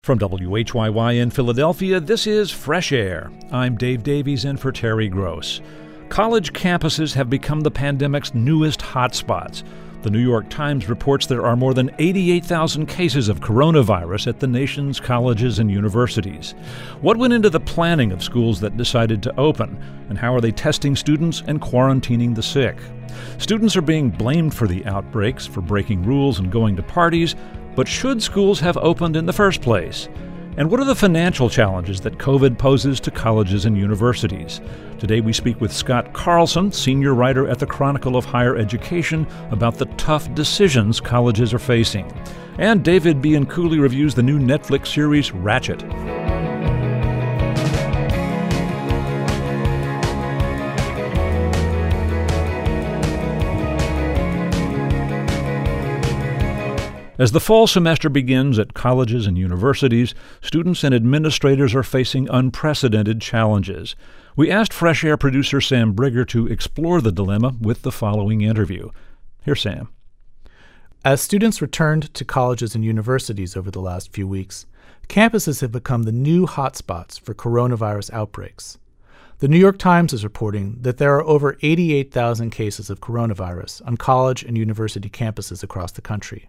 From WHYY in Philadelphia, this is Fresh Air. I'm Dave Davies in for Terry Gross. College campuses have become the pandemic's newest hotspots. The New York Times reports there are more than 88,000 cases of coronavirus at the nation's colleges and universities. What went into the planning of schools that decided to open, and how are they testing students and quarantining the sick? Students are being blamed for the outbreaks, for breaking rules and going to parties, but should schools have opened in the first place? And what are the financial challenges that COVID poses to colleges and universities? Today we speak with Scott Carlson, senior writer at the Chronicle of Higher Education, about the tough decisions colleges are facing. And David Bianculli reviews the new Netflix series Ratched. As the fall semester begins at colleges and universities, students and administrators are facing unprecedented challenges. We asked Fresh Air producer Sam Brigger to explore the dilemma with the following interview. Here's Sam. As students returned to colleges and universities over the last few weeks, campuses have become the new hotspots for coronavirus outbreaks. The New York Times is reporting that there are over 88,000 cases of coronavirus on college and university campuses across the country.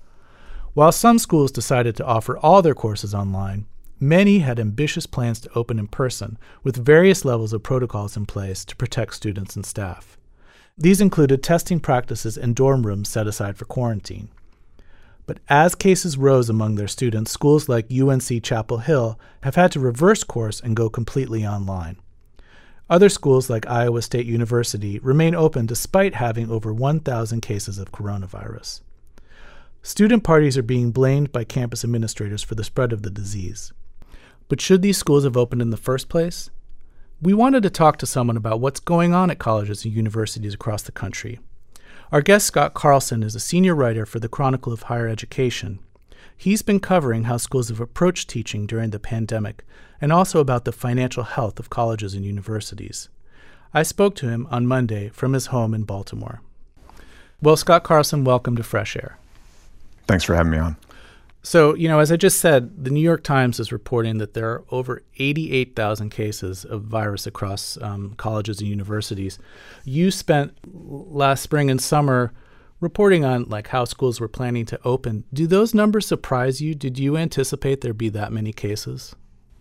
While some schools decided to offer all their courses online, many had ambitious plans to open in person, with various levels of protocols in place to protect students and staff. These included testing practices and dorm rooms set aside for quarantine. But as cases rose among their students, schools like UNC Chapel Hill have had to reverse course and go completely online. Other schools like Iowa State University remain open despite having over 1,000 cases of coronavirus. Student parties are being blamed by campus administrators for the spread of the disease. But should these schools have opened in the first place? We wanted to talk to someone about what's going on at colleges and universities across the country. Our guest, Scott Carlson, is a senior writer for the Chronicle of Higher Education. He's been covering how schools have approached teaching during the pandemic and also about the financial health of colleges and universities. I spoke to him on Monday from his home in Baltimore. Well, Scott Carlson, welcome to Fresh Air. Thanks for having me on. So, as I just said, the New York Times is reporting that there are over 88,000 cases of virus across colleges and universities. You spent last spring and summer reporting on how schools were planning to open. Do those numbers surprise you? Did you anticipate there'd be that many cases?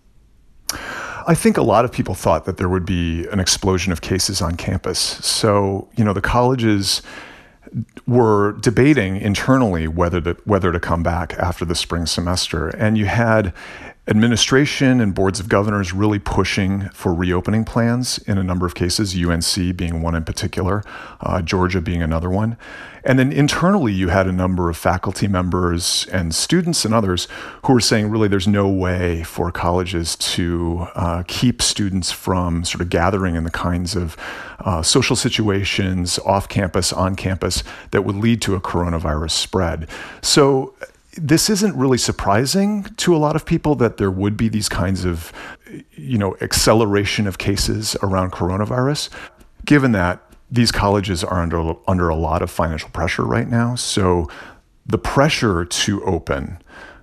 I think a lot of people thought that there would be an explosion of cases on campus. So, the colleges were debating internally whether to come back after the spring semester. And you had administration and boards of governors really pushing for reopening plans in a number of cases, UNC being one in particular, Georgia being another one. And then internally, you had a number of faculty members and students and others who were saying, really, there's no way for colleges to keep students from sort of gathering in the kinds of social situations off campus, on campus, that would lead to a coronavirus spread. So this isn't really surprising to a lot of people that there would be these kinds of, acceleration of cases around coronavirus, given that these colleges are under a lot of financial pressure right now. So the pressure to open,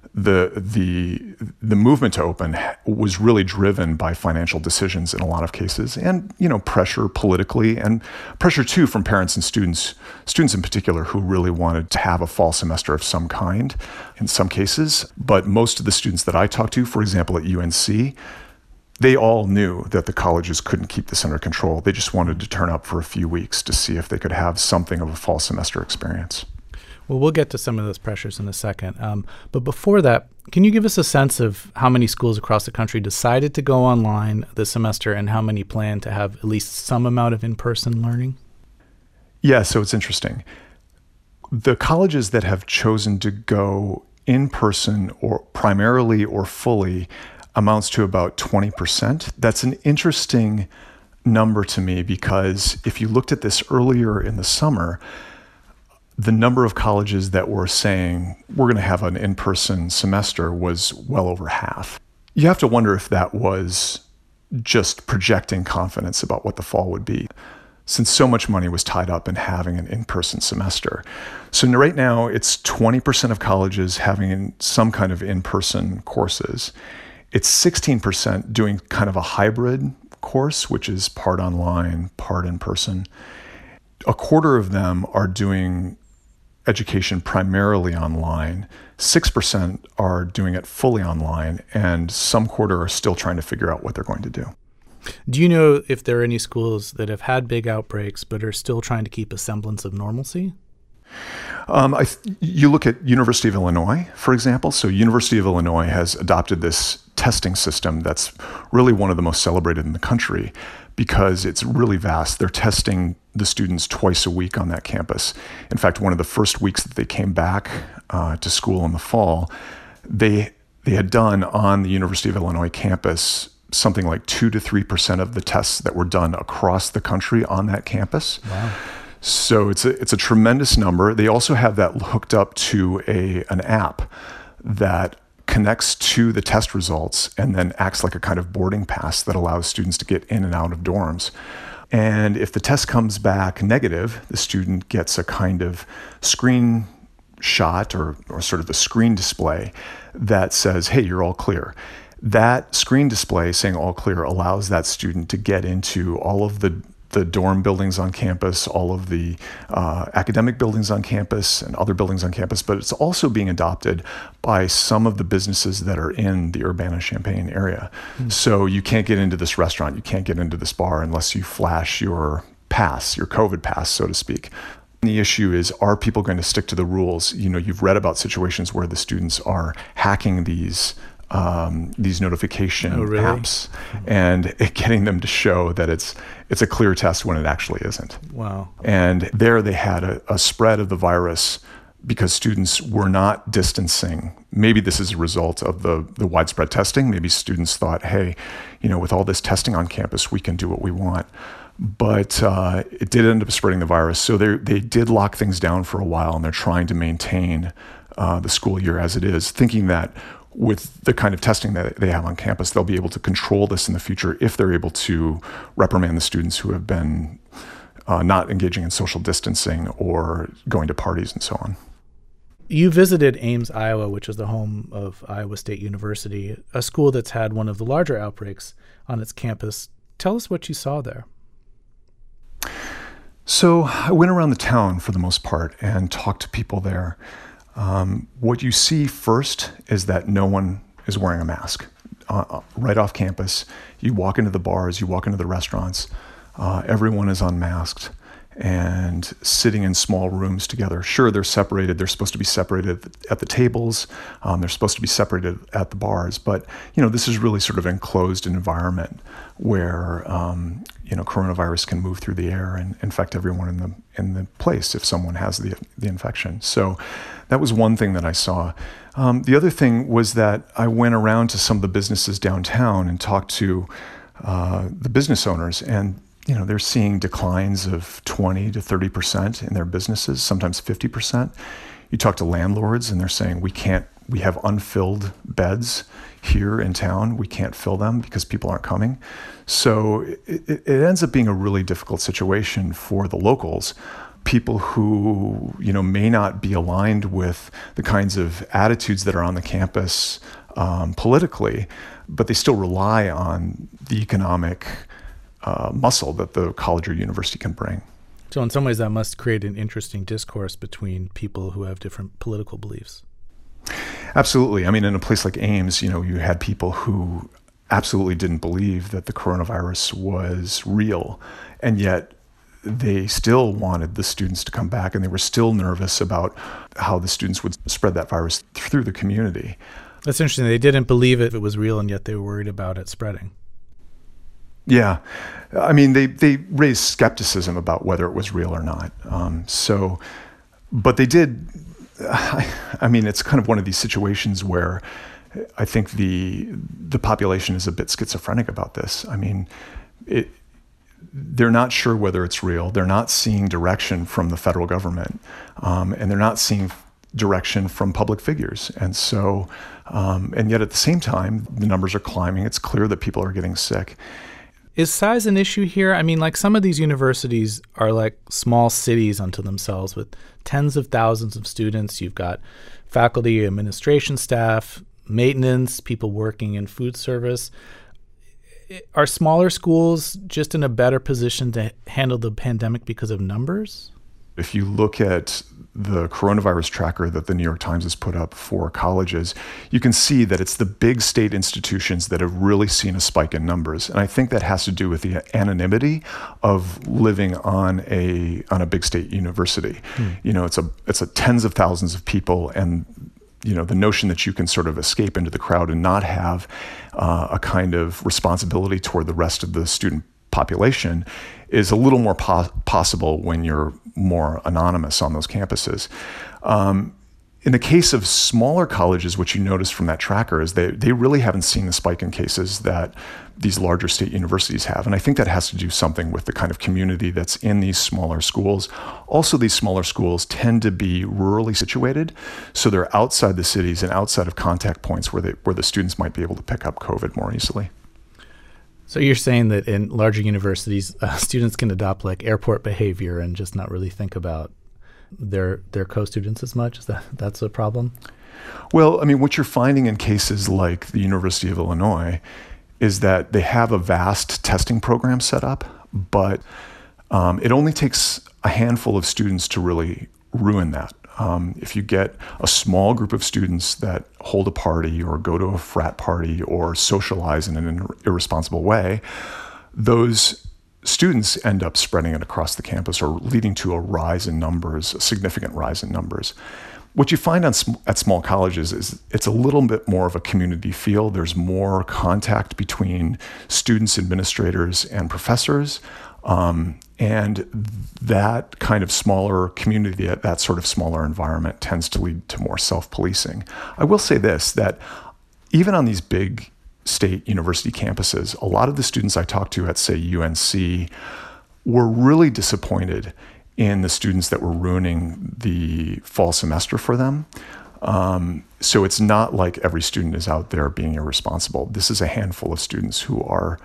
the movement to open was really driven by financial decisions in a lot of cases, and pressure politically, and pressure too from parents and students in particular, who really wanted to have a fall semester of some kind in some cases. But most of the students that I talked to, for example, at UNC, they all knew that the colleges couldn't keep this under control. They just wanted to turn up for a few weeks to see if they could have something of a fall semester experience. Well, we'll get to some of those pressures in a second. But before that, can you give us a sense of how many schools across the country decided to go online this semester and how many plan to have at least some amount of in-person learning? Yeah, so it's interesting. The colleges that have chosen to go in person or primarily or fully amounts to about 20%. That's an interesting number to me because if you looked at this earlier in the summer, the number of colleges that were saying we're going to have an in-person semester was well over half. You have to wonder if that was just projecting confidence about what the fall would be. since so much money was tied up in having an in-person semester. So right now, it's 20% of colleges having some kind of in-person courses. It's 16% doing kind of a hybrid course, which is part online, part in person. A quarter of them are doing education primarily online. 6% are doing it fully online, and some quarter are still trying to figure out what they're going to do. Do you know if there are any schools that have had big outbreaks but are still trying to keep a semblance of normalcy? You look at University of Illinois, for example. So University of Illinois has adopted this testing system that's really one of the most celebrated in the country because it's really vast. They're testing the students twice a week on that campus. In fact, one of the first weeks that they came back to school in the fall, they had done on the University of Illinois campus something like 2 to 3% of the tests that were done across the country on that campus. Wow. So it's a tremendous number. They also have that hooked up to an app that connects to the test results and then acts like a kind of boarding pass that allows students to get in and out of dorms. And if the test comes back negative, the student gets a kind of screen shot or sort of a screen display that says, hey, you're all clear. That screen display saying all clear allows that student to get into all of the dorm buildings on campus, all of the academic buildings on campus and other buildings on campus, but it's also being adopted by some of the businesses that are in the Urbana-Champaign area. So you can't get into this restaurant, you can't get into this bar unless you flash your pass, your COVID pass, so to speak. The issue is, are people going to stick to the rules? You know, you've read about situations where the students are hacking these notification apps and getting them to show that it's a clear test when it actually isn't. Wow. And there they had a spread of the virus because students were not distancing. Maybe this is a result of the widespread testing. Maybe students thought, hey, you know, with all this testing on campus, we can do what we want. But it did end up spreading the virus. So they did lock things down for a while, and they're trying to maintain the school year as it is, thinking that with the kind of testing that they have on campus, they'll be able to control this in the future if they're able to reprimand the students who have been not engaging in social distancing or going to parties and so on. You visited Ames, Iowa, which is the home of Iowa State University, a school that's had one of the larger outbreaks on its campus. Tell us what you saw there. So I went around the town for the most part and talked to people there. What you see first is that no one is wearing a mask. Right off campus, you walk into the bars, you walk into the restaurants, everyone is unmasked and sitting in small rooms together. Sure, they're separated. They're supposed to be separated at the tables. They're supposed to be separated at the bars. But, you know, this is really sort of an enclosed environment where, coronavirus can move through the air and infect everyone in the place if someone has the infection. So that was one thing that I saw. The other thing was that I went around to some of the businesses downtown and talked to the business owners, and they're seeing declines of 20 to 30% in their businesses, sometimes 50%. You talk to landlords and they're saying, we have unfilled beds here in town. We can't fill them because people aren't coming. So it ends up being a really difficult situation for the locals, people who, may not be aligned with the kinds of attitudes that are on the campus politically, but they still rely on the economic muscle that the college or university can bring. So in some ways that must create an interesting discourse between people who have different political beliefs. Absolutely. I mean, in a place like Ames, you had people who absolutely didn't believe that the coronavirus was real, and yet they still wanted the students to come back, and they were still nervous about how the students would spread that virus through the community. That's interesting. They didn't believe it was real, and yet they were worried about it spreading. Yeah. I mean, they raised skepticism about whether it was real or not. But they did, I mean, it's kind of one of these situations where I think the population is a bit schizophrenic about this. I mean, they're not sure whether it's real. They're not seeing direction from the federal government, and they're not seeing direction from public figures. And so, and yet at the same time, the numbers are climbing. It's clear that people are getting sick. Is size an issue here? I mean, like some of these universities are like small cities unto themselves with tens of thousands of students. You've got faculty, administration staff, maintenance, people working in food service. Are smaller schools just in a better position to handle the pandemic because of numbers? If you look at the coronavirus tracker that the New York Times has put up for colleges, you can see that it's the big state institutions that have really seen a spike in numbers. And I think that has to do with the anonymity of living on a big state university. You know, it's a tens of thousands of people, and the notion that you can sort of escape into the crowd and not have a kind of responsibility toward the rest of the student population is a little more possible when you're more anonymous on those campuses. In the case of smaller colleges, what you notice from that tracker is they really haven't seen the spike in cases that these larger state universities have. And I think that has to do something with the kind of community that's in these smaller schools. Also, these smaller schools tend to be rurally situated, so they're outside the cities and outside of contact points where the students might be able to pick up COVID more easily. So you're saying that in larger universities, students can adopt like airport behavior and just not really think about their co-students as much? That's a problem? Well, I mean, what you're finding in cases like the University of Illinois is that they have a vast testing program set up, but it only takes a handful of students to really ruin that. If you get a small group of students that hold a party or go to a frat party or socialize in an irresponsible way, those students end up spreading it across the campus or leading to a significant rise in numbers. What you find at small colleges is it's a little bit more of a community feel. There's more contact between students, administrators, and professors. And that kind of smaller community, that sort of smaller environment tends to lead to more self-policing. I will say this, that even on these big state university campuses, a lot of the students I talked to at, say, UNC were really disappointed in the students that were ruining the fall semester for them. So it's not like every student is out there being irresponsible. This is a handful of students who are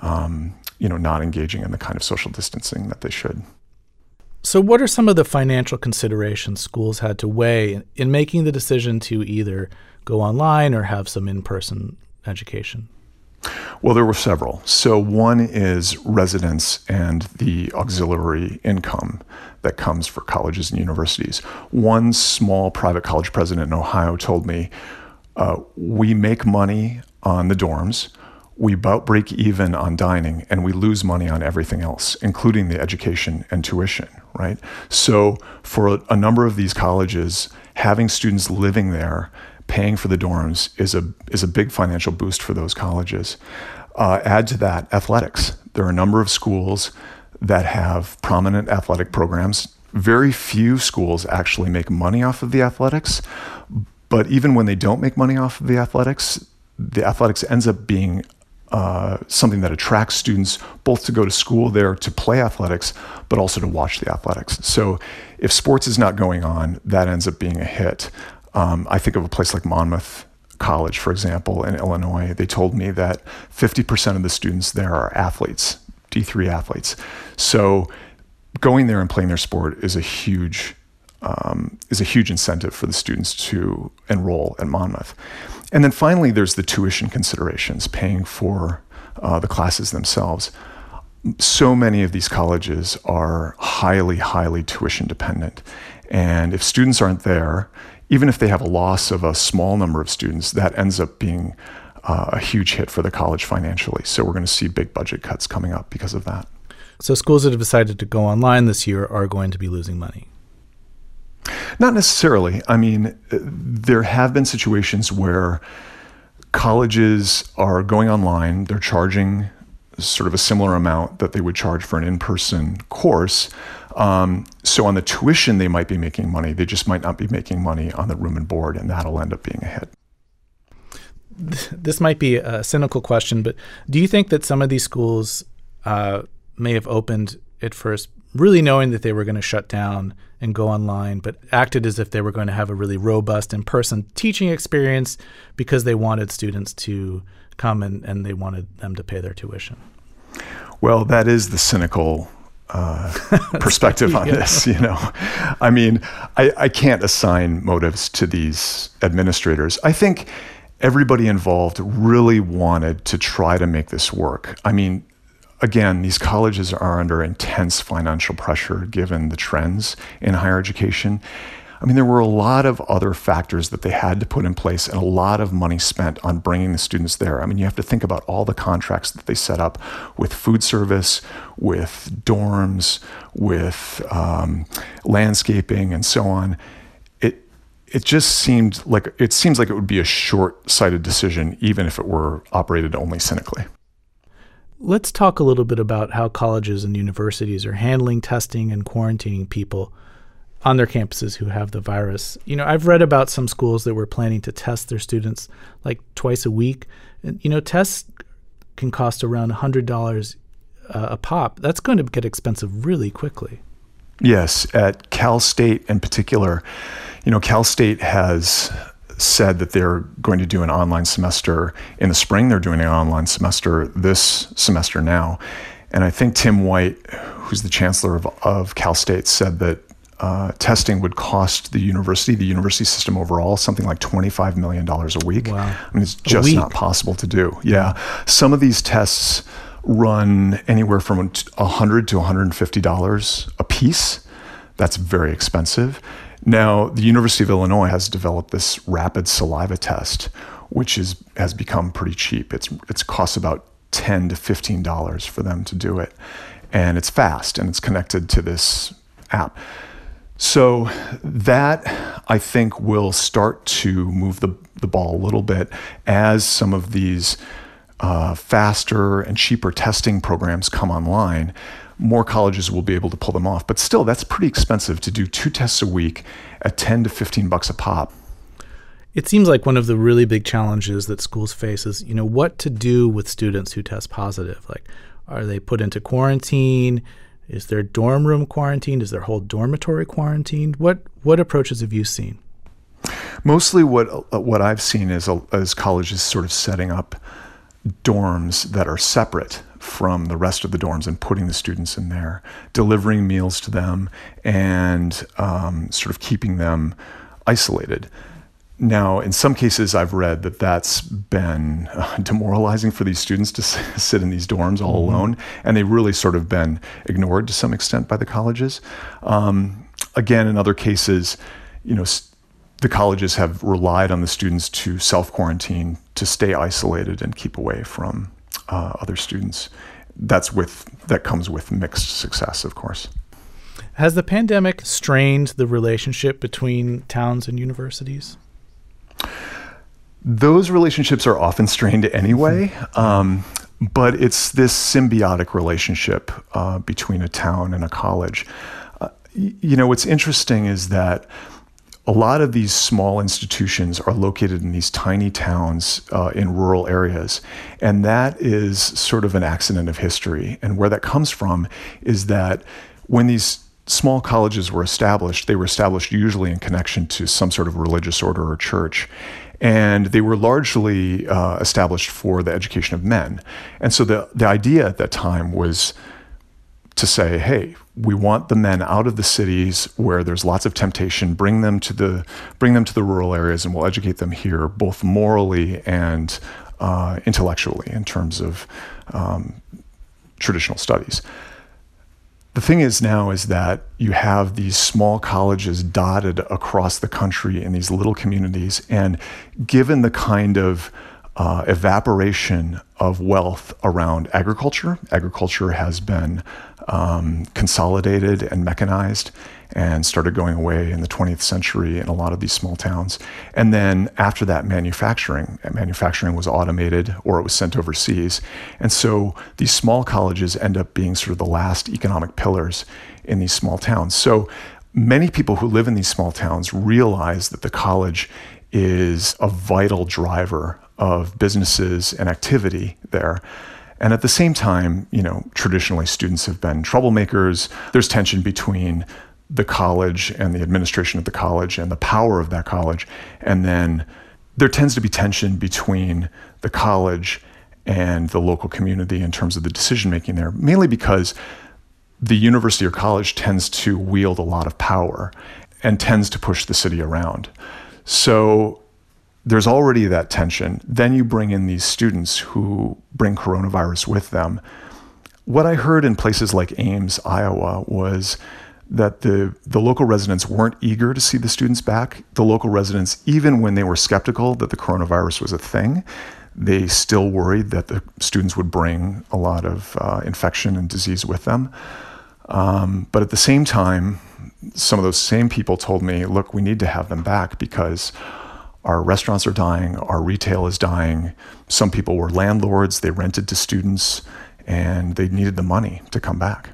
not engaging in the kind of social distancing that they should. So what are some of the financial considerations schools had to weigh in making the decision to either go online or have some in-person education? Well, there were several. So one is residence and the auxiliary income that comes for colleges and universities. One small private college president in Ohio told me, we make money on the dorms, we about break even on dining, and we lose money on everything else, including the education and tuition, right? So for a number of these colleges, having students living there, paying for the dorms is a big financial boost for those colleges. Add to that athletics. There are a number of schools that have prominent athletic programs. Very few schools actually make money off of the athletics, but even when they don't make money off of the athletics ends up being something that attracts students both to go to school there to play athletics, but also to watch the athletics. So if sports is not going on, that ends up being a hit. I think of a place like Monmouth College, for example, in Illinois. They told me that 50% of the students there are athletes, D3 athletes. So going there and playing their sport is a huge incentive for the students to enroll at Monmouth. And then finally, there's the tuition considerations, paying for the classes themselves. So many of these colleges are highly, highly tuition dependent. And if students aren't there, even if they have a loss of a small number of students, that ends up being a huge hit for the college financially. So we're going to see big budget cuts coming up because of that. So schools that have decided to go online this year are going to be losing money? Not necessarily. I mean, there have been situations where colleges are going online, they're charging sort of a similar amount that they would charge for an in-person course. So on the tuition, they might be making money. They just might not be making money on the room and board, and that'll end up being a hit. This might be a cynical question, but do you think that some of these schools may have opened at first really knowing that they were going to shut down and go online, but acted as if they were going to have a really robust in-person teaching experience because they wanted students to come and they wanted them to pay their tuition? Well, that is the cynical perspective on this, I mean, I can't assign motives to these administrators. I think everybody involved really wanted to try to make this work. I mean, again, these colleges are under intense financial pressure given the trends in higher education. I mean, there were a lot of other factors that they had to put in place and a lot of money spent on bringing the students there. I mean, you have to think about all the contracts that they set up with food service, with dorms, with landscaping, and so on. It just seems like it would be a short-sighted decision, even if it were operated only cynically. Let's talk a little bit about how colleges and universities are handling testing and quarantining people on their campuses who have the virus. I've read about some schools that were planning to test their students like twice a week. And, tests can cost around $100 a pop. That's going to get expensive really quickly. Yes, at Cal State in particular, Cal State has said that they're going to do an online semester in the spring. They're doing an online semester this semester now. And I think Tim White, who's the chancellor of Cal State, said that testing would cost the university system overall, something like $25 million a week. Wow. I mean, it's just not possible to do. Yeah. Some of these tests run anywhere from $100 to $150 a piece. That's very expensive. Now, the University of Illinois has developed this rapid saliva test, which has become pretty cheap. It's costs about $10 to $15 for them to do it. And it's fast, and it's connected to this app. So that, I think, will start to move the ball a little bit as some of these faster and cheaper testing programs come online. More colleges will be able to pull them off. But still, that's pretty expensive to do 2 tests a week at $10 to $15 a pop. It seems like one of the really big challenges that schools face is, what to do with students who test positive. Like, are they put into quarantine? Is their dorm room quarantined? Is their whole dormitory quarantined? What approaches have you seen? Mostly what I've seen is colleges sort of setting up dorms that are separate from the rest of the dorms and putting the students in there, delivering meals to them, and sort of keeping them isolated. Now, in some cases, I've read that that's been demoralizing for these students to sit in these dorms all alone, and they've really sort of been ignored to some extent by the colleges. Again, in other cases, the colleges have relied on the students to self-quarantine, to stay isolated and keep away from other students. That comes with mixed success, of course. Has the pandemic strained the relationship between towns and universities? Those relationships are often strained anyway, but it's this symbiotic relationship between a town and a college. What's interesting is that a lot of these small institutions are located in these tiny towns in rural areas, and that is sort of an accident of history. And where that comes from is that when these small colleges were established, they were established usually in connection to some sort of religious order or church. And they were largely established for the education of men. And so the idea at that time was to say, hey, we want the men out of the cities where there's lots of temptation, bring them to the rural areas, and we'll educate them here, both morally and intellectually in terms of traditional studies. The thing is now is that you have these small colleges dotted across the country in these little communities, and given the kind of evaporation of wealth around agriculture has been consolidated and mechanized and started going away in the 20th century in a lot of these small towns. And then after that, manufacturing was automated or it was sent overseas. And so these small colleges end up being sort of the last economic pillars in these small towns. So many people who live in these small towns realize that the college is a vital driver of businesses and activity there. And at the same time, traditionally students have been troublemakers. There's tension between the college and the administration of the college and the power of that college. And then there tends to be tension between the college and the local community in terms of the decision making there, mainly because the university or college tends to wield a lot of power and tends to push the city around. So there's already that tension. Then you bring in these students who bring coronavirus with them. What I heard in places like Ames, Iowa, was that the local residents weren't eager to see the students back. The local residents, even when they were skeptical that the coronavirus was a thing, they still worried that the students would bring a lot of infection and disease with them. But at the same time, some of those same people told me, look, we need to have them back because our restaurants are dying, our retail is dying. Some people were landlords, they rented to students, and they needed the money to come back.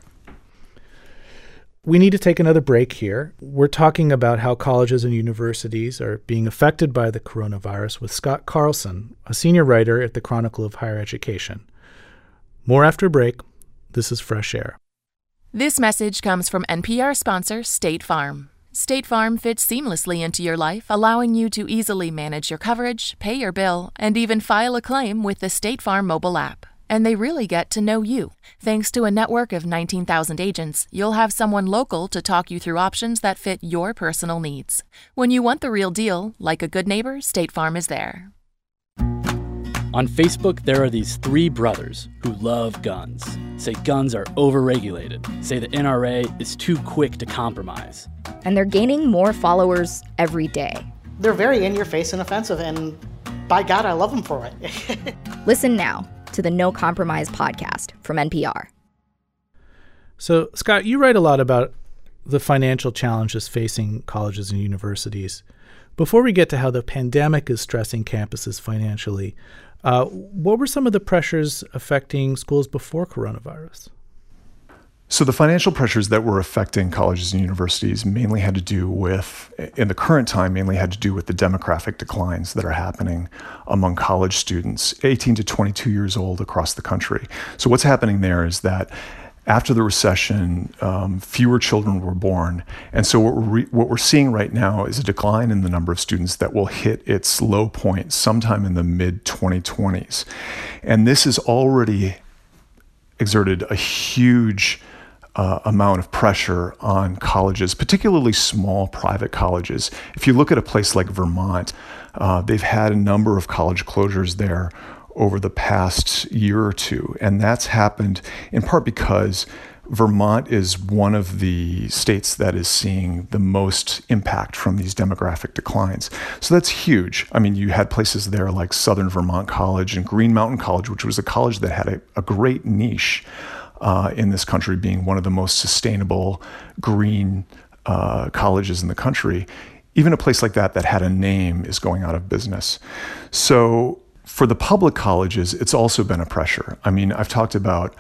We need to take another break here. We're talking about how colleges and universities are being affected by the coronavirus with Scott Carlson, a senior writer at the Chronicle of Higher Education. More after a break. This is Fresh Air. This message comes from NPR sponsor State Farm. State Farm fits seamlessly into your life, allowing you to easily manage your coverage, pay your bill, and even file a claim with the State Farm mobile app. And they really get to know you. Thanks to a network of 19,000 agents, you'll have someone local to talk you through options that fit your personal needs. When you want the real deal, like a good neighbor, State Farm is there. On Facebook, there are these three brothers who love guns, say guns are overregulated, say the NRA is too quick to compromise. And they're gaining more followers every day. They're very in-your-face and offensive, and by God, I love them for it. Listen now to the No Compromise podcast from NPR. So, Scott, you write a lot about the financial challenges facing colleges and universities. Before we get to how the pandemic is stressing campuses financially, what were some of the pressures affecting schools before coronavirus? So the financial pressures that were affecting colleges and universities mainly had to do with, in the current time, mainly had to do with the demographic declines that are happening among college students, 18 to 22 years old across the country. So what's happening there is that after the recession, fewer children were born. And so what we're seeing right now is a decline in the number of students that will hit its low point sometime in the mid-2020s. And this has already exerted a huge amount of pressure on colleges, particularly small private colleges. If you look at a place like Vermont, they've had a number of college closures there over the past year or two. And that's happened in part because Vermont is one of the states that is seeing the most impact from these demographic declines. So that's huge. I mean, you had places there like Southern Vermont College and Green Mountain College, which was a college that had a great niche in this country, being one of the most sustainable green colleges in the country. Even a place like that had a name is going out of business. So for the public colleges, it's also been a pressure. I mean, I've talked about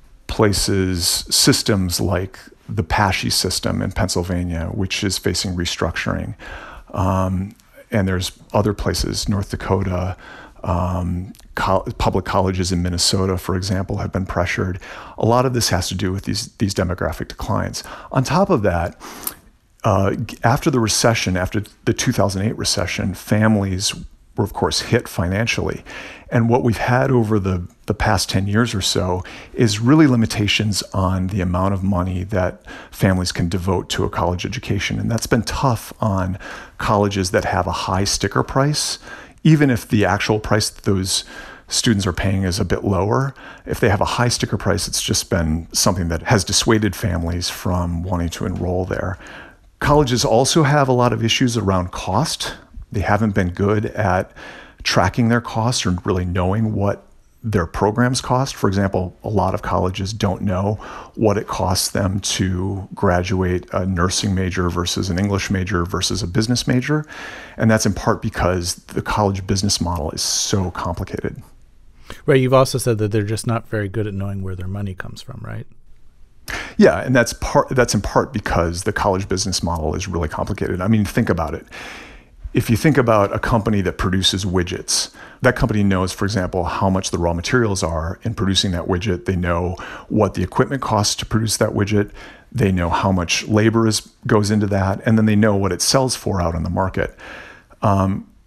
systems like the PASHE system in Pennsylvania, which is facing restructuring. And there's other places, North Dakota, public colleges in Minnesota, for example, have been pressured. A lot of this has to do with these demographic declines. On top of that, after the recession, after the 2008 recession, families were, of course, hit financially. And what we've had over the past 10 years or so is really limitations on the amount of money that families can devote to a college education. And that's been tough on colleges that have a high sticker price, even if the actual price that those students are paying is a bit lower. If they have a high sticker price, it's just been something that has dissuaded families from wanting to enroll there. Colleges also have a lot of issues around cost. They haven't been good at tracking their costs or really knowing what their programs cost. For example, a lot of colleges don't know what it costs them to graduate a nursing major versus an English major versus a business major. And that's in part because the college business model is so complicated. Right. You've also said that they're just not very good at knowing where their money comes from, right? Yeah, and that's in part because the college business model is really complicated. I mean, think about it. If you think about a company that produces widgets, that company knows, for example, how much the raw materials are in producing that widget. They know what the equipment costs to produce that widget. They know how much labor goes into that, and then they know what it sells for out on the market.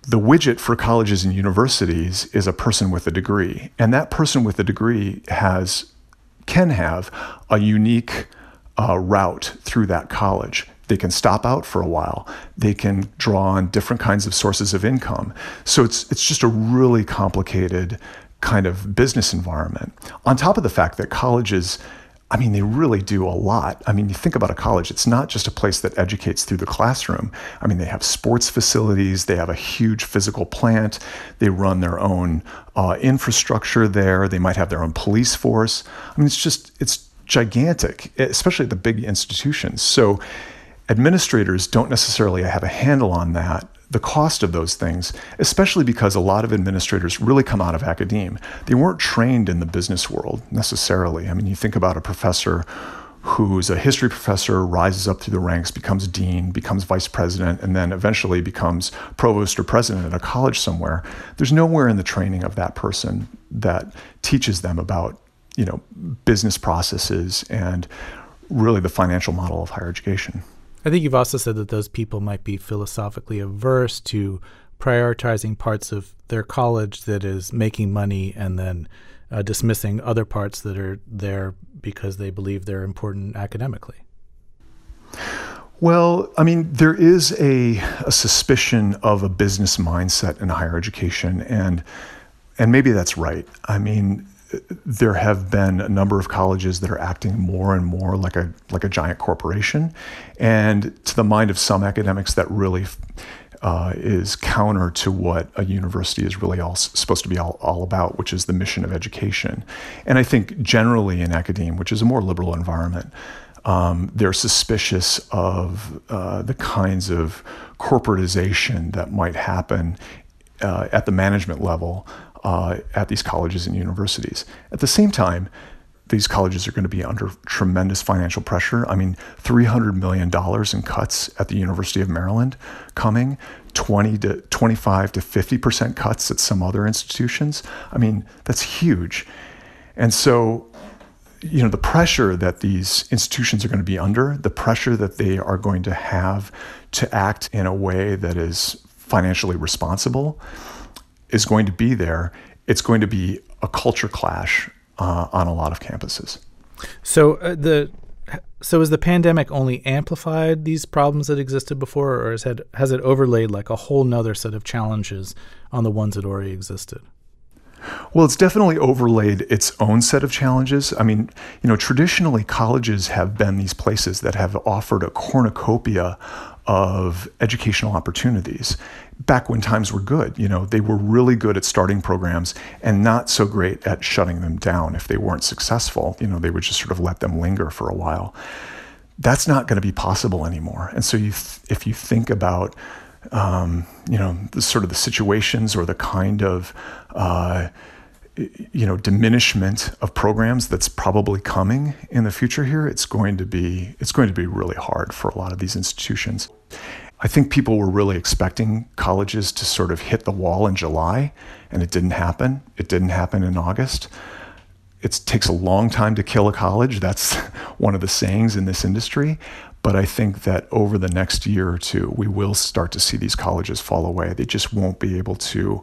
The widget for colleges and universities is a person with a degree, and that person with a degree can have a unique route through that college. They can stop out for a while. They can draw on different kinds of sources of income. So it's just a really complicated kind of business environment. On top of the fact that colleges, I mean, they really do a lot. I mean, you think about a college, it's not just a place that educates through the classroom. I mean, they have sports facilities, they have a huge physical plant, they run their own infrastructure there, they might have their own police force. I mean, it's gigantic, especially at the big institutions. So administrators don't necessarily have a handle on that, the cost of those things, especially because a lot of administrators really come out of academia. They weren't trained in the business world necessarily. I mean, you think about a professor who's a history professor, rises up through the ranks, becomes dean, becomes vice president, and then eventually becomes provost or president at a college somewhere. There's nowhere in the training of that person that teaches them about, business processes and really the financial model of higher education. I think you've also said that those people might be philosophically averse to prioritizing parts of their college that is making money and then dismissing other parts that are there because they believe they're important academically. Well, I mean, there is a suspicion of a business mindset in higher education, and maybe that's right. I mean, there have been a number of colleges that are acting more and more like a giant corporation, and to the mind of some academics, that really is counter to what a university is really supposed to be all about, which is the mission of education. And I think generally in academia, which is a more liberal environment, they're suspicious of the kinds of corporatization that might happen at the management level at these colleges and universities. At the same time, these colleges are going to be under tremendous financial pressure. I mean, $300 million in cuts at the University of Maryland coming, 20 to 25 to 50% cuts at some other institutions. I mean, that's huge. And so, the pressure that these institutions are going to be under, the pressure that they are going to have to act in a way that is financially responsible is going to be there. It's going to be a culture clash on a lot of campuses. So has the pandemic only amplified these problems that existed before, or has it overlaid like a whole nother set of challenges on the ones that already existed? Well, it's definitely overlaid its own set of challenges. I mean, traditionally colleges have been these places that have offered a cornucopia of educational opportunities. Back when times were good, they were really good at starting programs and not so great at shutting them down. If they weren't successful, they would just sort of let them linger for a while. That's not going to be possible anymore. And so if you think about the sort of the situations or the kind of diminishment of programs that's probably coming in the future here, it's going to be really hard for a lot of these institutions. I think people were really expecting colleges to sort of hit the wall in July, and it didn't happen. It didn't happen in August. It takes a long time to kill a college. That's one of the sayings in this industry. But I think that over the next year or two, we will start to see these colleges fall away. They just won't be able to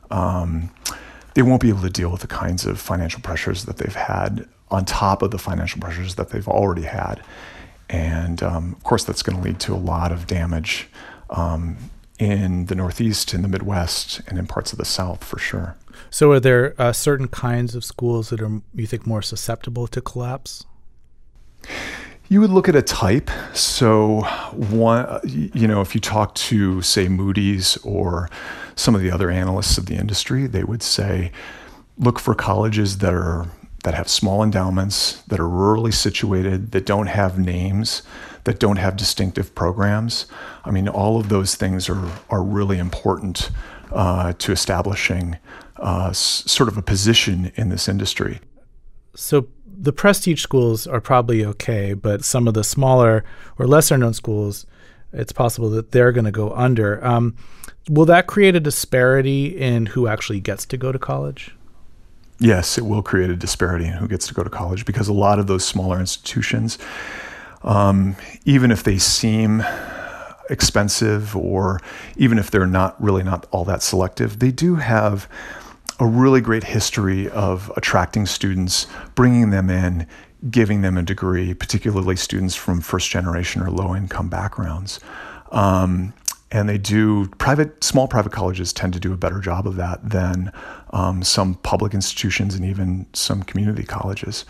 deal with the kinds of financial pressures that they've had on top of the financial pressures that they've already had. And of course, that's going to lead to a lot of damage in the Northeast, in the Midwest, and in parts of the South for sure. So are there certain kinds of schools that are, you think, more susceptible to collapse? You would look at a type. So one, if you talk to, say, Moody's or some of the other analysts of the industry, they would say, look for colleges that have small endowments, that are rurally situated, that don't have names, that don't have distinctive programs. I mean, all of those things are really important to establishing sort of a position in this industry. So the prestige schools are probably okay, but some of the smaller or lesser known schools, it's possible that they're going to go under. Will that create a disparity in who actually gets to go to college? Yes, it will create a disparity in who gets to go to college, because a lot of those smaller institutions, even if they seem, expensive, or even if they're not all that selective, they do have a really great history of attracting students, bringing them in, giving them a degree, particularly students from first generation or low income backgrounds. And they do, small private colleges tend to do a better job of that than some public institutions and even some community colleges.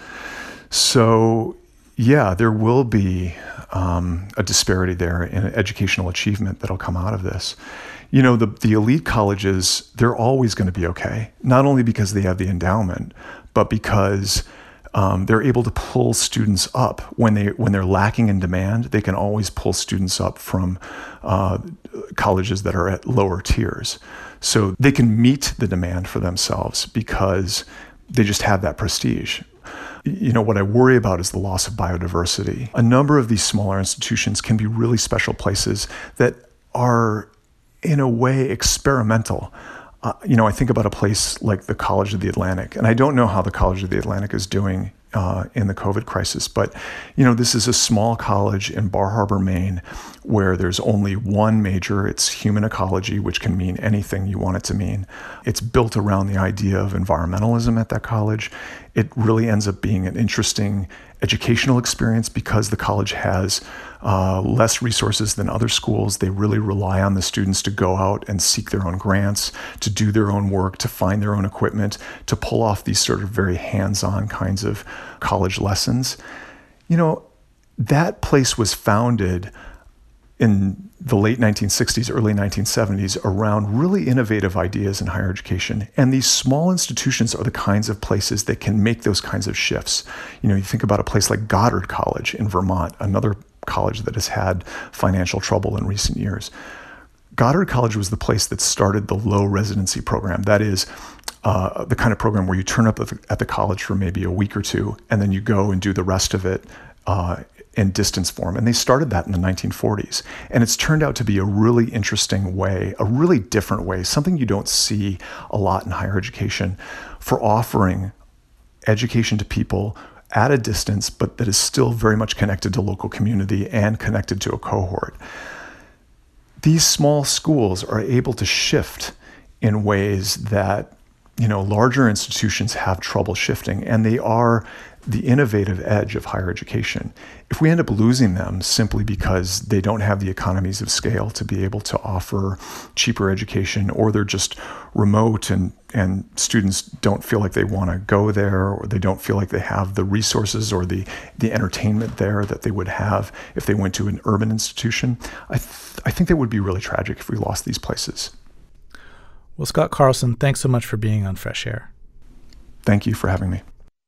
So yeah, there will be a disparity there in educational achievement that'll come out of this. The elite colleges, they're always going to be okay, not only because they have the endowment, but because they're able to pull students up when they're lacking in demand. They can always pull students up from colleges that are at lower tiers. So they can meet the demand for themselves because they just have that prestige. What I worry about is the loss of biodiversity. A number of these smaller institutions can be really special places that are, in a way, experimental. I think about a place like the College of the Atlantic, and I don't know how the College of the Atlantic is doing in the COVID crisis, but this is a small college in Bar Harbor, Maine, where there's only one major. It's human ecology, which can mean anything you want it to mean. It's built around the idea of environmentalism at that college. It really ends up being an interesting educational experience because the college has less resources than other schools. They really rely on the students to go out and seek their own grants, to do their own work, to find their own equipment, to pull off these sort of very hands-on kinds of college lessons. That place was founded in the late 1960s, early 1970s around really innovative ideas in higher education. And these small institutions are the kinds of places that can make those kinds of shifts. You think about a place like Goddard College in Vermont, another college that has had financial trouble in recent years. Goddard College was the place that started the low residency program. That is the kind of program where you turn up at the college for maybe a week or two, and then you go and do the rest of it in distance form. And they started that in the 1940s. And it's turned out to be a really interesting way, a really different way, something you don't see a lot in higher education, for offering education to people at a distance, but that is still very much connected to local community and connected to a cohort. These small schools are able to shift in ways that larger institutions have trouble shifting, and they are the innovative edge of higher education. If we end up losing them simply because they don't have the economies of scale to be able to offer cheaper education, or they're just remote and students don't feel like they want to go there, or they don't feel like they have the resources or the entertainment there that they would have if they went to an urban institution, I think that would be really tragic if we lost these places. Well, Scott Carlson, thanks so much for being on Fresh Air. Thank you for having me.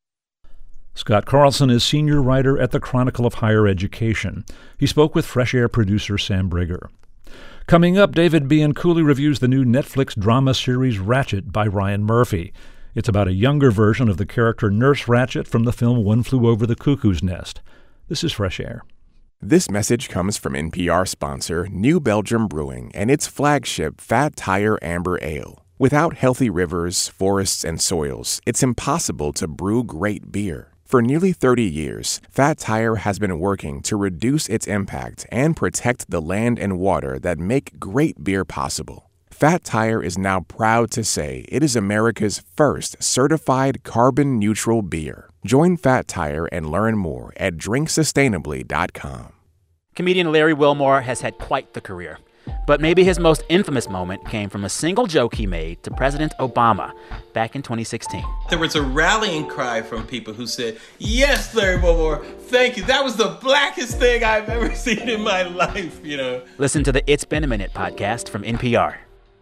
Scott Carlson is senior writer at the Chronicle of Higher Education. He spoke with Fresh Air producer Sam Brigger. Coming up, David Bianculli reviews the new Netflix drama series Ratched by Ryan Murphy. It's about a younger version of the character Nurse Ratched from the film One Flew Over the Cuckoo's Nest. This is Fresh Air. This message comes from NPR sponsor New Belgium Brewing and its flagship Fat Tire Amber Ale. Without healthy rivers, forests, and soils, it's impossible to brew great beer. For nearly 30 years, Fat Tire has been working to reduce its impact and protect the land and water that make great beer possible. Fat Tire is now proud to say it is America's first certified carbon-neutral beer. Join Fat Tire and learn more at drinksustainably.com. Comedian Larry Wilmore has had quite the career. But maybe his most infamous moment came from a single joke he made to President Obama back in 2016. There was a rallying cry from people who said, "Yes, Larry Wilmore, thank you. That was the blackest thing I've ever seen in my life," Listen to the It's Been a Minute podcast from NPR.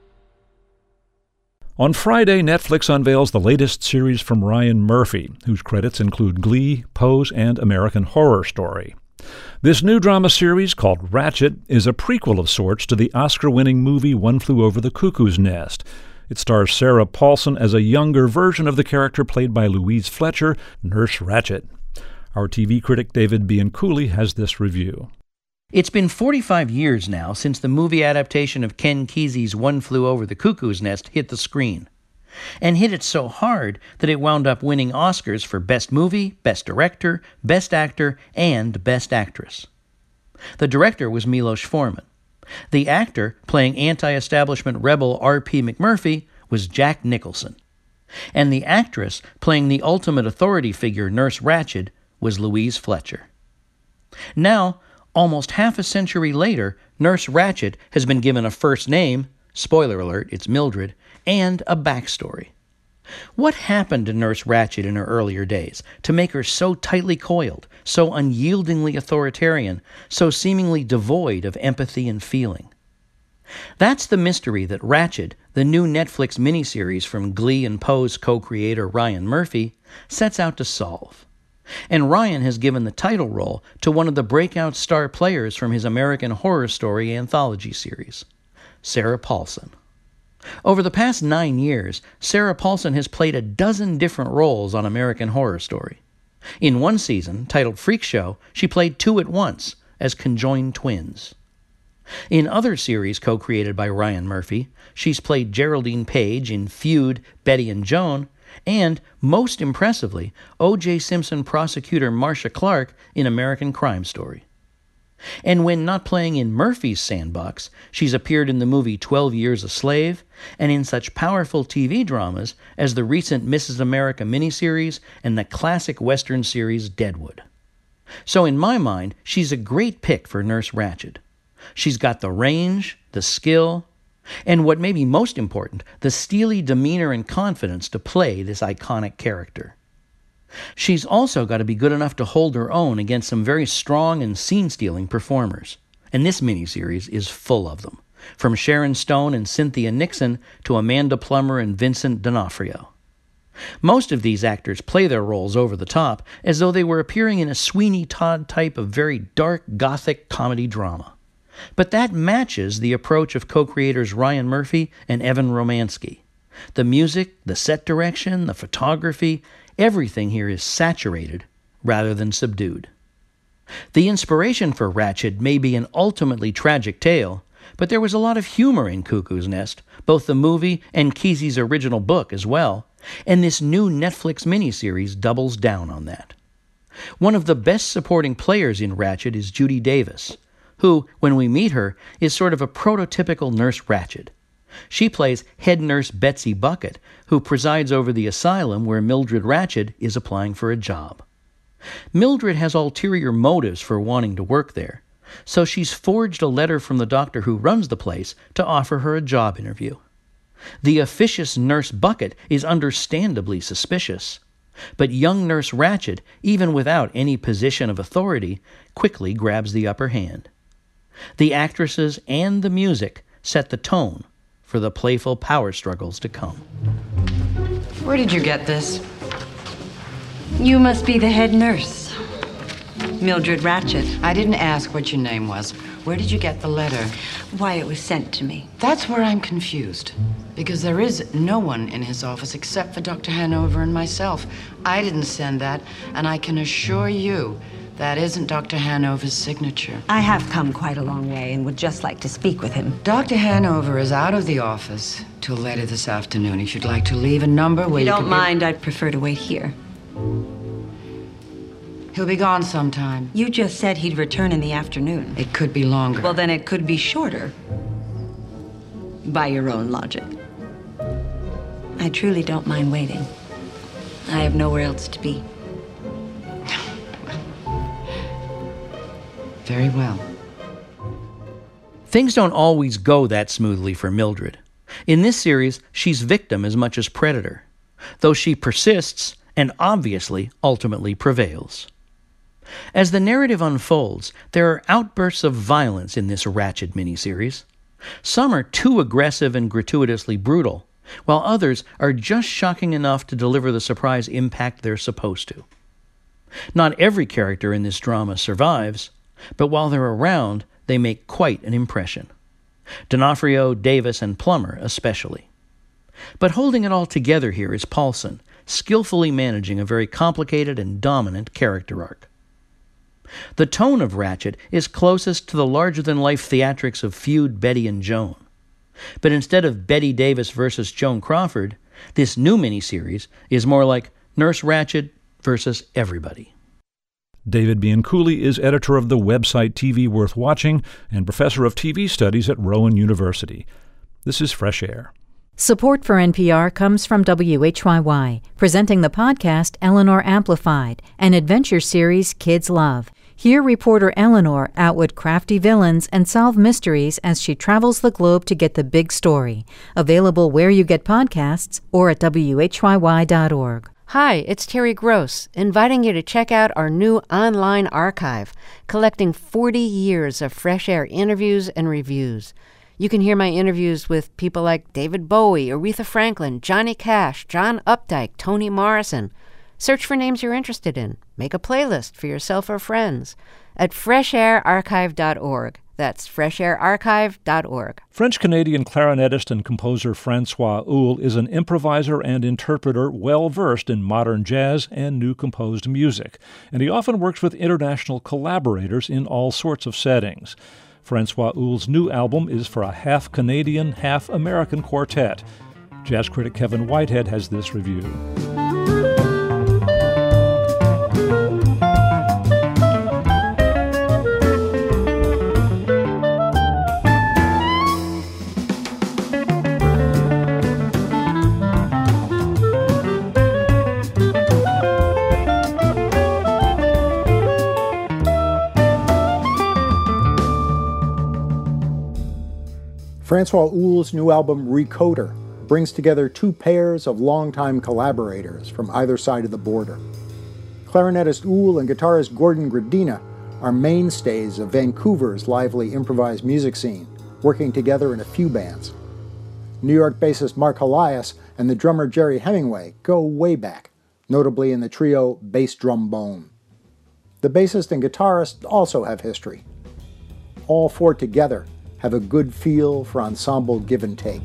On Friday, Netflix unveils the latest series from Ryan Murphy, whose credits include Glee, Pose, and American Horror Story. This new drama series, called Ratched, is a prequel of sorts to the Oscar-winning movie One Flew Over the Cuckoo's Nest. It stars Sarah Paulson as a younger version of the character played by Louise Fletcher, Nurse Ratched. Our TV critic David Bianculli has this review. It's been 45 years now since the movie adaptation of Ken Kesey's One Flew Over the Cuckoo's Nest hit the screen, and hit it so hard that it wound up winning Oscars for Best Movie, Best Director, Best Actor, and Best Actress. The director was Milos Forman. The actor playing anti-establishment rebel R.P. McMurphy was Jack Nicholson. And the actress playing the ultimate authority figure, Nurse Ratched, was Louise Fletcher. Now, almost half a century later, Nurse Ratched has been given a first name, spoiler alert, it's Mildred, and a backstory. What happened to Nurse Ratched in her earlier days to make her so tightly coiled, so unyieldingly authoritarian, so seemingly devoid of empathy and feeling? That's the mystery that Ratched, the new Netflix miniseries from Glee and Pose co-creator Ryan Murphy, sets out to solve. And Ryan has given the title role to one of the breakout star players from his American Horror Story anthology series, Sarah Paulson. Over the past 9 years, Sarah Paulson has played a dozen different roles on American Horror Story. In one season, titled Freak Show, she played 2 at once as conjoined twins. In other series co-created by Ryan Murphy, she's played Geraldine Page in Feud, Betty and Joan, and, most impressively, O.J. Simpson prosecutor Marcia Clark in American Crime Story. And when not playing in Murphy's sandbox, she's appeared in the movie 12 Years a Slave, and in such powerful TV dramas as the recent Mrs. America miniseries and the classic Western series Deadwood. So in my mind, she's a great pick for Nurse Ratched. She's got the range, the skill, and what may be most important, the steely demeanor and confidence to play this iconic character. She's also got to be good enough to hold her own against some very strong and scene-stealing performers. And this miniseries is full of them, from Sharon Stone and Cynthia Nixon to Amanda Plummer and Vincent D'Onofrio. Most of these actors play their roles over the top, as though they were appearing in a Sweeney Todd type of very dark, gothic comedy drama. But that matches the approach of co-creators Ryan Murphy and Evan Romansky. The music, the set direction, the photography, everything here is saturated rather than subdued. The inspiration for Ratched may be an ultimately tragic tale, but there was a lot of humor in Cuckoo's Nest, both the movie and Kesey's original book as well, and this new Netflix miniseries doubles down on that. One of the best supporting players in Ratched is Judy Davis, who, when we meet her, is sort of a prototypical Nurse Ratched. She plays head nurse Betsy Bucket, who presides over the asylum where Mildred Ratched is applying for a job. Mildred has ulterior motives for wanting to work there, so she's forged a letter from the doctor who runs the place to offer her a job interview. The officious Nurse Bucket is understandably suspicious, but young Nurse Ratched, even without any position of authority, quickly grabs the upper hand. The actresses and the music set the tone for the playful power struggles to come. Where did you get this? You must be the head nurse, Mildred Ratched. I didn't ask what your name was. Where did you get the letter? Why, it was sent to me. That's where I'm confused, because there is no one in his office except for Dr. Hanover and myself. I didn't send that, and I can assure you that isn't Dr. Hanover's signature. I have come quite a long way and would just like to speak with him. Dr. Hanover is out of the office till later this afternoon. If you'd like to leave a number where you you don't mind, I'd prefer to wait here. He'll be gone sometime. You just said he'd return in the afternoon. It could be longer. Well, then it could be shorter. By your own logic. I truly don't mind waiting. I have nowhere else to be. Very well. Things don't always go that smoothly for Mildred. In this series, she's victim as much as predator, though she persists and obviously ultimately prevails. As the narrative unfolds, there are outbursts of violence in this Ratched miniseries. Some are too aggressive and gratuitously brutal, while others are just shocking enough to deliver the surprise impact they're supposed to. Not every character in this drama survives, but while they're around, they make quite an impression. D'Onofrio, Davis, and Plummer especially. But holding it all together here is Paulson, skillfully managing a very complicated and dominant character arc. The tone of Ratched is closest to the larger-than-life theatrics of Feud, Betty and Joan. But instead of Betty Davis versus Joan Crawford, this new miniseries is more like Nurse Ratched versus everybody. David Bianculli is editor of the website TV Worth Watching and professor of TV studies at Rowan University. This is Fresh Air. Support for NPR comes from WHYY, presenting the podcast Eleanor Amplified, an adventure series kids love. Hear reporter Eleanor outwit crafty villains and solve mysteries as she travels the globe to get the big story. Available where you get podcasts or at WHYY.org. Hi, it's Terry Gross, inviting you to check out our new online archive, collecting 40 years of Fresh Air interviews and reviews. You can hear my interviews with people like David Bowie, Aretha Franklin, Johnny Cash, John Updike, Toni Morrison. Search for names you're interested in. Make a playlist for yourself or friends at freshairarchive.org. That's freshairarchive.org. French-Canadian clarinetist and composer Francois Houle is an improviser and interpreter well-versed in modern jazz and new composed music, and he often works with international collaborators in all sorts of settings. Francois Houle's new album is for a half-Canadian, half-American quartet. Jazz critic Kevin Whitehead has this review. Francois Houle's new album, Recoder, brings together two pairs of longtime collaborators from either side of the border. Clarinetist Houle and guitarist Gordon Gradina are mainstays of Vancouver's lively improvised music scene, working together in a few bands. New York bassist Mark Elias and the drummer Jerry Hemingway go way back, notably in the trio Bass Drum Bone. The bassist and guitarist also have history. All four together have a good feel for ensemble give and take.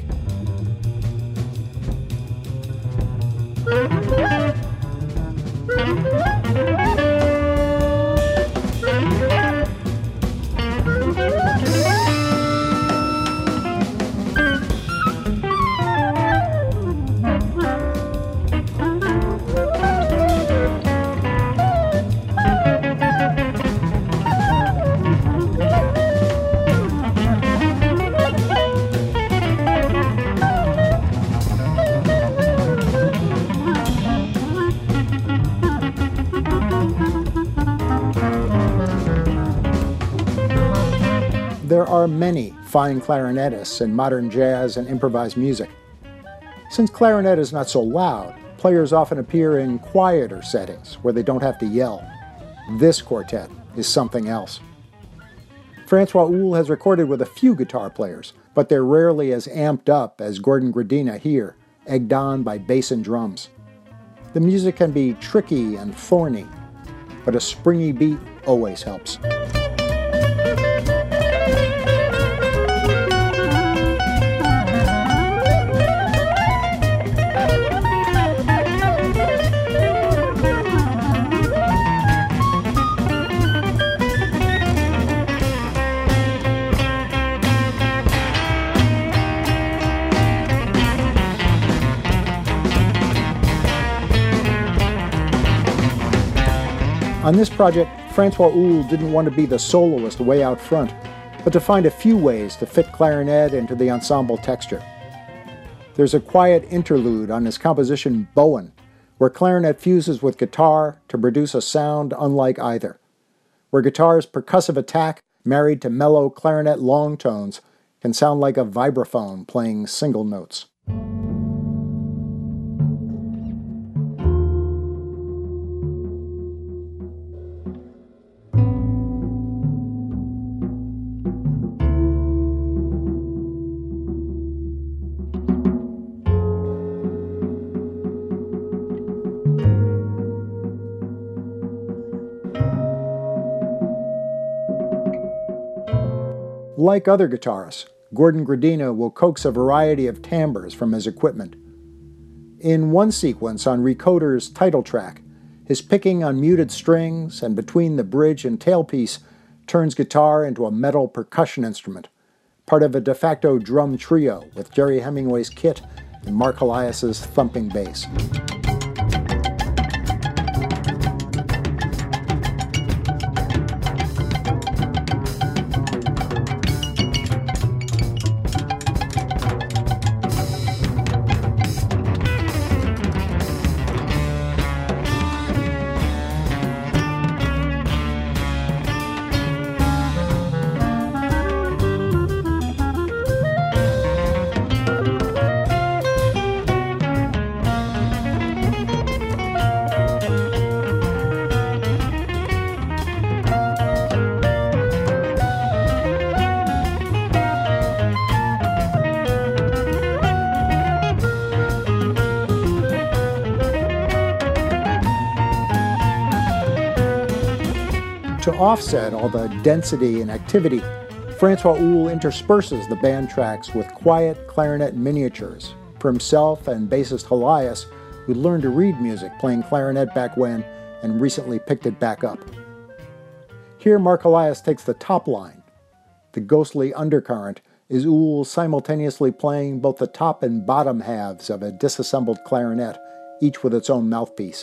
There are many fine clarinetists in modern jazz and improvised music. Since clarinet is not so loud, players often appear in quieter settings where they don't have to yell. This quartet is something else. Francois Houle has recorded with a few guitar players, but they're rarely as amped up as Gordon Gradina here, egged on by bass and drums. The music can be tricky and thorny, but a springy beat always helps. On this project, Francois Houle didn't want to be the soloist way out front, but to find a few ways to fit clarinet into the ensemble texture. There's a quiet interlude on his composition Bowen, where clarinet fuses with guitar to produce a sound unlike either, where guitar's percussive attack, married to mellow clarinet long tones, can sound like a vibraphone playing single notes. Like other guitarists, Gordon Gradina will coax a variety of timbres from his equipment. In one sequence on Recoder's title track, his picking on muted strings and between the bridge and tailpiece turns guitar into a metal percussion instrument, part of a de facto drum trio with Jerry Hemingway's kit and Mark Elias's thumping bass. To offset all the density and activity, Francois Houle intersperses the band tracks with quiet clarinet miniatures for himself and bassist Elias, who learned to read music playing clarinet back when and recently picked it back up. Here, Mark Elias takes the top line. The ghostly undercurrent is Houle simultaneously playing both the top and bottom halves of a disassembled clarinet, each with its own mouthpiece.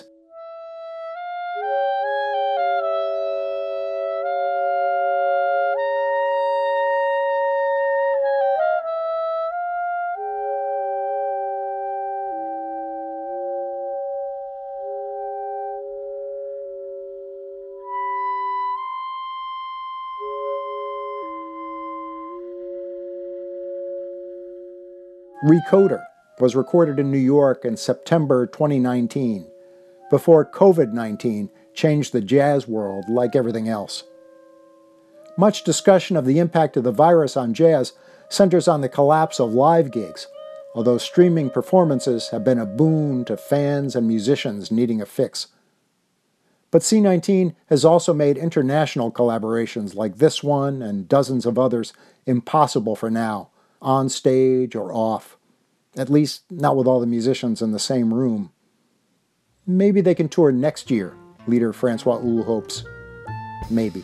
Recoder was recorded in New York in September 2019, before COVID-19 changed the jazz world like everything else. Much discussion of the impact of the virus on jazz centers on the collapse of live gigs, although streaming performances have been a boon to fans and musicians needing a fix. But C19 has also made international collaborations like this one and dozens of others impossible for now, on stage or off. At least not with all the musicians in the same room. Maybe they can tour next year, leader Francois Houle hopes. Maybe.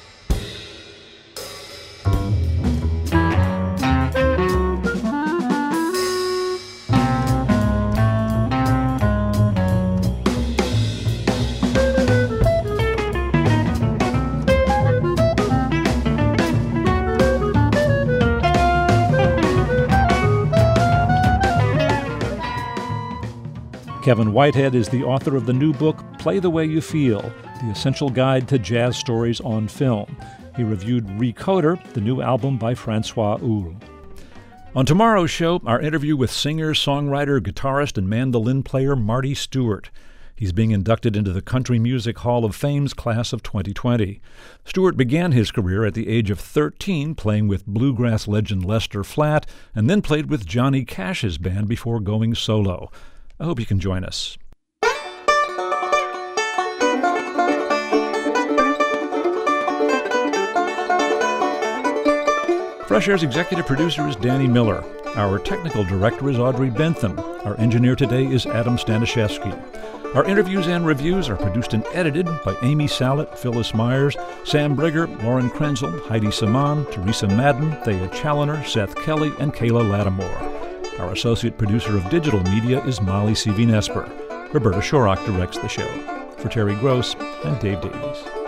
Kevin Whitehead is the author of the new book, Play the Way You Feel, the essential guide to jazz stories on film. He reviewed Recoder, the new album by Francois Houle. On tomorrow's show, our interview with singer, songwriter, guitarist, and mandolin player Marty Stuart. He's being inducted into the Country Music Hall of Fame's class of 2020. Stuart began his career at the age of 13 playing with bluegrass legend Lester Flatt, and then played with Johnny Cash's band before going solo. I hope you can join us. Fresh Air's executive producer is Danny Miller. Our technical director is Audrey Bentham. Our engineer today is Adam Stanishevsky. Our interviews and reviews are produced and edited by Amy Sallet, Phyllis Myers, Sam Brigger, Lauren Krenzel, Heidi Saman, Teresa Madden, Thea Challoner, Seth Kelly, and Kayla Lattimore. Our associate producer of digital media is Molly C.V. Nesper. Roberta Shorrock directs the show. For Terry Gross, I'm Dave Davies.